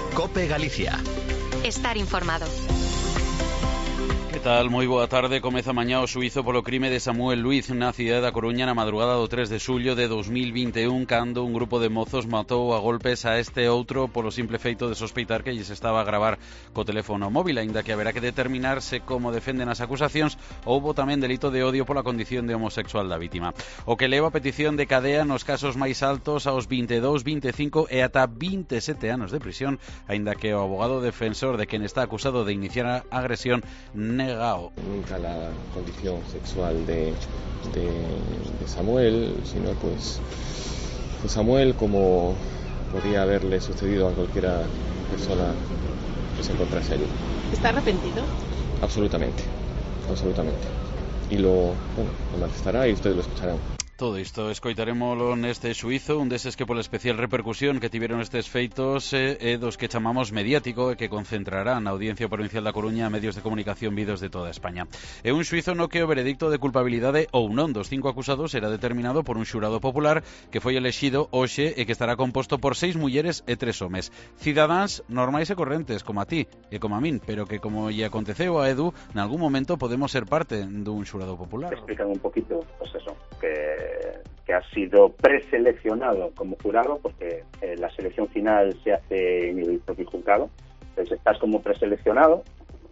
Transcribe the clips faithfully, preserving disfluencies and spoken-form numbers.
COPE Galicia. Estar informado. Que tal? Moi boa tarde. Comeza mañá o xuízo polo crime de Samuel Luiz na cidade da Coruña na madrugada do tres de xullo de dos mil vinte e un, cando un grupo de mozos matou a golpes a este outro polo simple feito de sospeitar que lles estaba a gravar co teléfono móvil, aínda que haberá que determinar se, como defenden as acusacións, houbo tamén delito de odio pola condición de homosexual da vítima. O que leva a petición de cadea nos casos máis altos aos vinte e dous, vinte e cinco e ata vinte e sete anos de prisión, aínda que o abogado defensor de quen está acusado de iniciar a agresión negao. Nunca la condición sexual de, de, de Samuel, sino pues, pues Samuel, como podría haberle sucedido a cualquiera persona que se encontrase allí. ¿Está arrepentido? Absolutamente, absolutamente. Y lo, bueno, lo manifestará y ustedes lo escucharán. Todo isto escoitarémolo neste xuízo, un deses que pola especial repercusión que tiveron estes feitos é eh, dos que chamamos mediático e que concentrará na Audiencia Provincial da Coruña a medios de comunicación vidos de toda España. É un xuízo no que o veredicto de culpabilidade ou non dos cinco acusados será determinado por un xurado popular que foi elexido hoxe e que estará composto por seis mulleres e tres homes. Cidadáns normais e correntes, como a ti e como a min, pero que, como lle aconteceu a Edu, nalgún momento podemos ser parte dun xurado popular. Explican un poquito, pues eso, que que ha sido preseleccionado como jurado, porque eh, la selección final se hace en el propio juzgado. Entonces estás como preseleccionado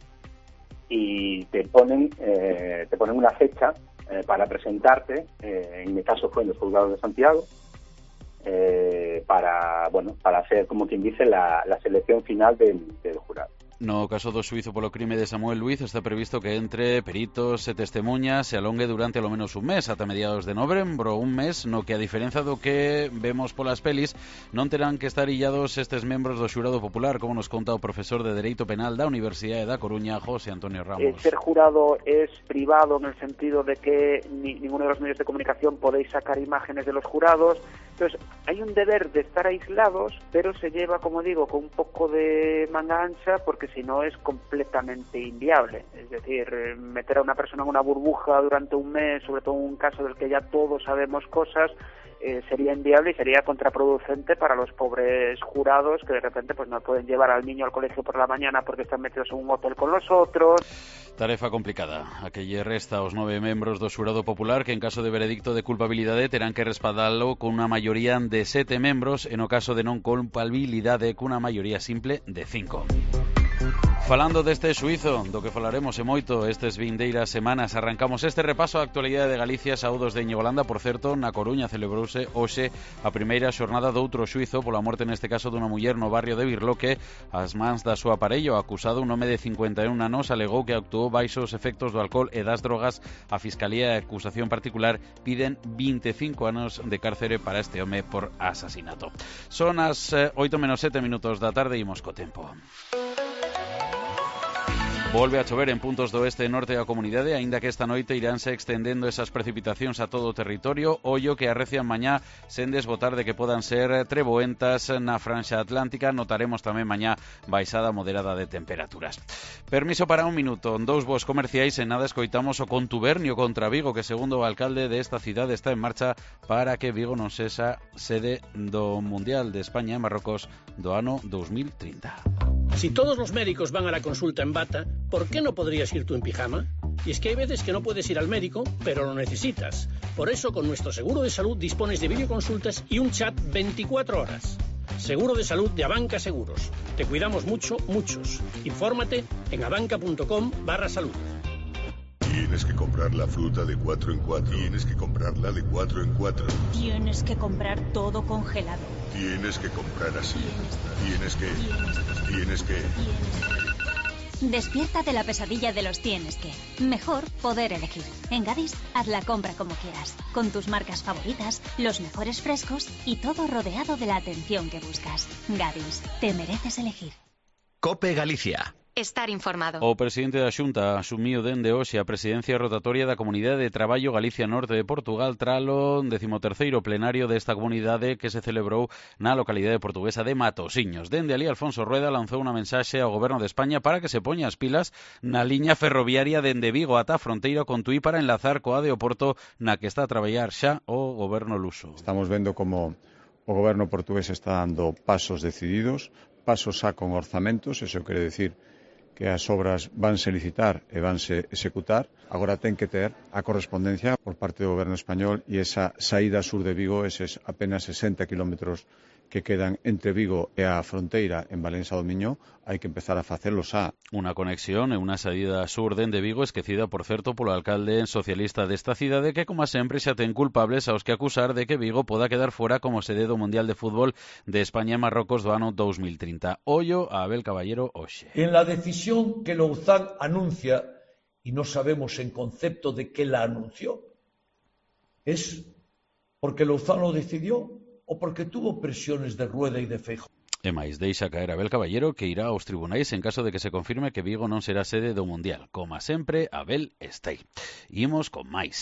y te ponen eh, te ponen una fecha eh, para presentarte, eh, en mi caso fue en los juzgados de Santiago, eh, para bueno para hacer, como quien dice, la, la selección final del, del jurado. No caso do xuízo polo crime de Samuel Luiz está previsto que entre peritos e testemunhas se alongue durante alo menos un mes, ata mediados de novembro, un mes no que, a diferenza do que vemos polas pelis, non terán que estar illados estes membros do xurado popular, como nos conta o profesor de Dereito Penal da Universidade da Coruña, José Antonio Ramos. Eh, ser jurado es privado en el sentido de que ni, ninguno de los medios de comunicación podéis sacar imágenes de los jurados. Entonces, hay un deber de estar aislados, pero se lleva, como digo, con un poco de manga ancha, porque si no es completamente inviable. Es decir, meter a una persona en una burbuja durante un mes, sobre todo en un caso del que ya todos sabemos cosas, eh, sería inviable y sería contraproducente para los pobres jurados que de repente pues no pueden llevar al niño al colegio por la mañana porque están metidos en un hotel con los otros. Tarefa complicada, a que lle resta aos nove membros do xurado popular que, en caso de veredicto de culpabilidade, terán que respaldalo con unha maioría de sete membros e no caso de non culpabilidade cunha maioría simple de cinco. Falando deste xuízo, do que falaremos e moito estes vindeiras semanas, arrancamos este repaso á actualidade de Galicia. Saúdos de Íñigo Landa. Por certo, na Coruña celebrouse hoxe a primeira xornada doutro xuízo pola morte, neste caso, dunha muller no barrio de Birloque ás mans da súa parello. O acusado, un home de cincuenta e un anos, alegou que actuou baixo os efectos do alcohol e das drogas. A Fiscalía e a acusación particular piden vinte e cinco anos de cárcere para este home por asasinato. Son as oito menos sete minutos da tarde e imos co tempo. Volve a chover en puntos do oeste e norte da comunidade, aínda que esta noite iránse extendendo esas precipitacións a todo o territorio. Ollo que arrecian mañá sen desbotar de que podan ser treboentas na franxa atlántica. Notaremos tamén mañá baixada moderada de temperaturas. Permiso para un minuto. Dous voos comerciais, en nada escoitamos o contubernio contra Vigo, que segundo o alcalde desta cidade está en marcha para que Vigo non sexa sede do Mundial de España e Marrocos do ano dos mil trinta. Si todos los médicos van a la consulta en bata, ¿por qué no podrías ir tú en pijama? Y es que hay veces que no puedes ir al médico, pero lo necesitas. Por eso, con nuestro seguro de salud dispones de videoconsultas y un chat veinticuatro horas. Seguro de salud de Abanca Seguros. Te cuidamos mucho, muchos. Infórmate en abanca.com barra salud. Tienes que comprar la fruta de cuatro en cuatro. Tienes que comprarla de cuatro en cuatro. Tienes que comprar todo congelado. Tienes que comprar así. Tienes que... Tienes que... Despierta de la pesadilla de los tienes que. Mejor poder elegir. En Gadis, haz la compra como quieras. Con tus marcas favoritas, los mejores frescos y todo rodeado de la atención que buscas. Gadis, te mereces elegir. COPE Galicia. Estar informado. O presidente da Xunta asumiu dende hoxe a presidencia rotatoria da Comunidade de Traballo Galicia Norte de Portugal tralo decimoterceiro plenario desta comunidade que se celebrou na localidade portuguesa de Matosiños. Dende ali, Alfonso Rueda lanzou unha mensaxe ao Goberno de España para que se poña as pilas na liña ferroviaria dende Vigo ata a fronteira con Tui para enlazar coa de Oporto, na que está a traballar xa o Goberno luso. Estamos vendo como O goberno portugués está dando pasos decididos, pasos xa con orzamentos, eso quere decir que as obras vanse licitar e vanse executar. Agora ten que ter a correspondencia por parte do goberno español e esa saída sur de Vigo, eses apenas sesenta kilómetros que quedan entre Vigo e a fronteira en Valença do Miño, hai que empezar a facelo xa. Unha conexión e unha saída sur dende Vigo esquecida, por certo, polo alcalde socialista desta cidade que, como sempre, xa ten culpables aos que acusar de que Vigo poda quedar fora como sede do Mundial de Fútbol de España e Marrocos do ano dos mil trinta. Ollo a Abel Caballero hoxe. En la decisión que Louzán anuncia, y no sabemos en concepto de qué la anunció, ¿es porque Louzán lo decidió o porque tuvo presiones de Rueda y de Feijóo? E máis, deixa caer Abel Caballero que irá aos tribunais en caso de que se confirme que Vigo non será sede do Mundial. Como sempre, Abel está aí. Imos con máis.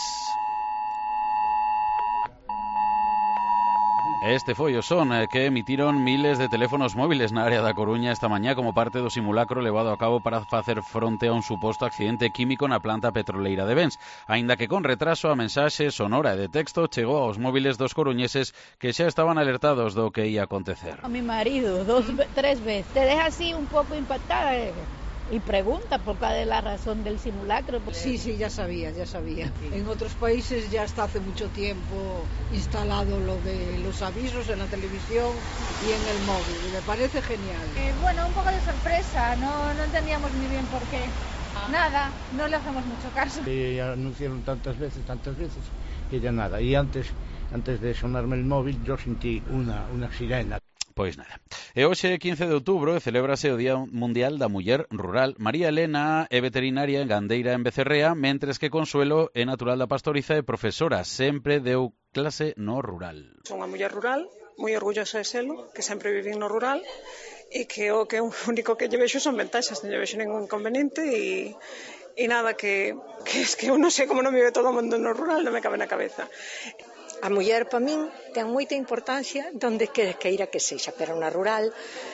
Este foi o son que emitiron miles de teléfonos móviles na área da Coruña esta mañá como parte do simulacro levado a cabo para facer fronte a un suposto accidente químico na planta petroleira de Bens. Aínda que con retraso, a mensaxe sonora e de texto chegou aos móviles dos coruñeses que xa estaban alertados do que ia acontecer. A mi marido, dos, tres veces. Te deja así un poco impactada eh. Y pregunta por cuál es la razón del simulacro. Sí, sí, ya sabía, ya sabía. En otros países ya está hace mucho tiempo instalado lo de los avisos en la televisión y en el móvil. Y me parece genial. Eh, bueno, un poco de sorpresa, no, no entendíamos muy bien por qué. Nada, no le hacemos mucho caso. Y anunciaron tantas veces, tantas veces, que ya nada. Y antes, antes de sonarme el móvil, yo sentí una, una sirena. Pois nada. E hoxe, quince de outubro, celébrase o Día Mundial da Muller Rural. María Elena é veterinaria en gandeira en Becerrea, mentres que Consuelo é natural da Pastoriza e profesora. Sempre deu clase no rural. Son unha muller rural, moi orgullosa de selo, que sempre vivín no rural, e que o que o único que lle vexo son ventaxas, non lle vexo ningún inconveniente, e, e nada, que, que es que eu non sei como non vive todo o mundo no rural, non me cabe na cabeza. A muller, para min, ten moita importancia donde quer que ira que sexa, pero na rural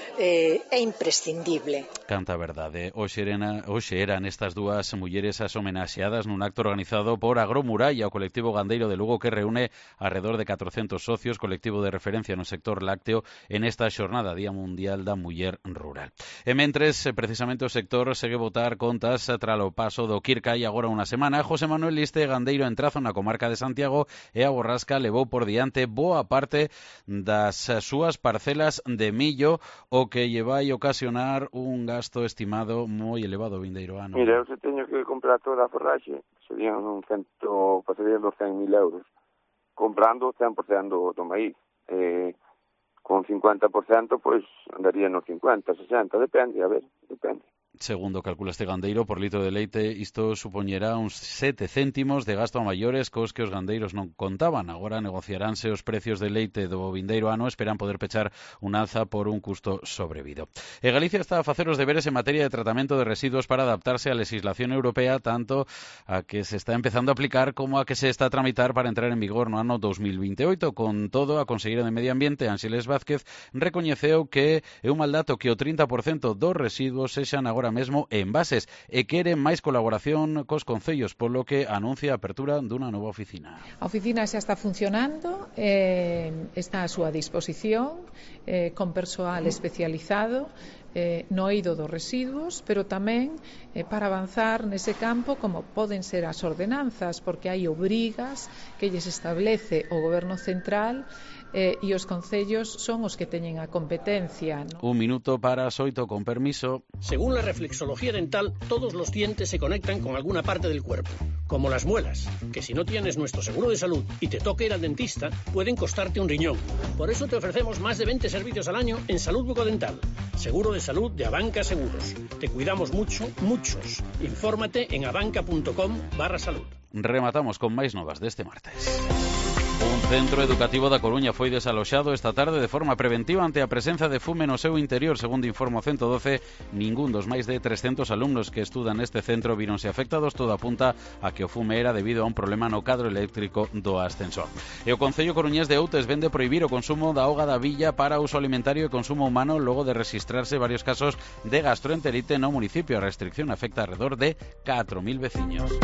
eh, é imprescindible. Canta a verdade. Hoxe eran, hoxe eran estas dúas mulleres as homenaxeadas nun acto organizado por Agromuralla, o colectivo gandeiro de Lugo que reúne alrededor de catrocentos socios, colectivo de referencia no sector lácteo, en esta xornada Día Mundial da Muller Rural. E mentres, precisamente, o sector segue botar contas tralo paso do Quirca e agora unha semana, José Manuel Liste, gandeiro en Trazo na comarca de Santiago, e a Borrasca levou por diante boa parte das súas parcelas de millo, o que lle vai ocasionar un gasto estimado moi elevado vindeiro ano. Mira, eu se teño que comprar toda a forraxe, serían un cento, pasarían dos cen mil euros, comprando cen por cento do maíz. Eh, con cincuenta por cento, pois, andaría nos cincuenta, sesenta, depende, a ver, depende. Segundo calcula este gandeiro, por litro de leite, isto supoñerá uns sete céntimos de gasto a maiores cos que os gandeiros non contaban. Agora negociaránse os precios de leite do vindeiro ano, esperan poder pechar un alza por un custo sobrevido. E Galicia está a facer os deberes en materia de tratamento de residuos para adaptarse á legislación europea, tanto a que se está empezando a aplicar como a que se está a tramitar para entrar en vigor no ano dos mil veintioito. Con todo, a conselleira de Medio Ambiente, Ángeles Vázquez, recoñeceu que é un mal dato que o trinta por cento dos residuos sexan agora mesmo envases e quere máis colaboración cos concellos, polo que anuncia a apertura dunha nova oficina. A oficina xa está funcionando, eh, está a súa disposición, eh, con persoal especializado eh, no eido dos residuos, pero tamén eh, para avanzar nese campo como poden ser as ordenanzas, porque hai obrigas que lles establece o goberno central eh, e os concellos son os que teñen a competencia, ¿no? Un minuto para as oito, con permiso. Según la reflexología dental, todos los dientes se conectan con alguna parte del cuerpo, como las muelas, que si no tienes nuestro seguro de salud y te toca ir al dentista, pueden costarte un riñón. Por eso te ofrecemos más de veinte servicios al año en salud bucodental. Seguro de salud de Abanca Seguros. Te cuidamos mucho, muchos. Infórmate en abanca punto com barra salud. Rematamos con máis novas deste martes. Un centro educativo da Coruña foi desaloxado esta tarde de forma preventiva ante a presenza de fume no seu interior. Segundo informa ciento doce, ningún dos máis de trescentos alumnos que estudan neste centro víronse afectados. Todo apunta a que o fume era debido a un problema no cadro eléctrico do ascensor. E o Concello Coruñés de Outes vende prohibir o consumo da auga da villa para uso alimentario e consumo humano logo de registrarse varios casos de gastroenterite no municipio. A restricción afecta alrededor de catro mil veciños.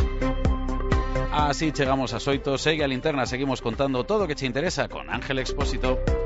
Así chegamos ás oito, segue a linterna, seguimos contando todo o que che interesa con Ángel Expósito.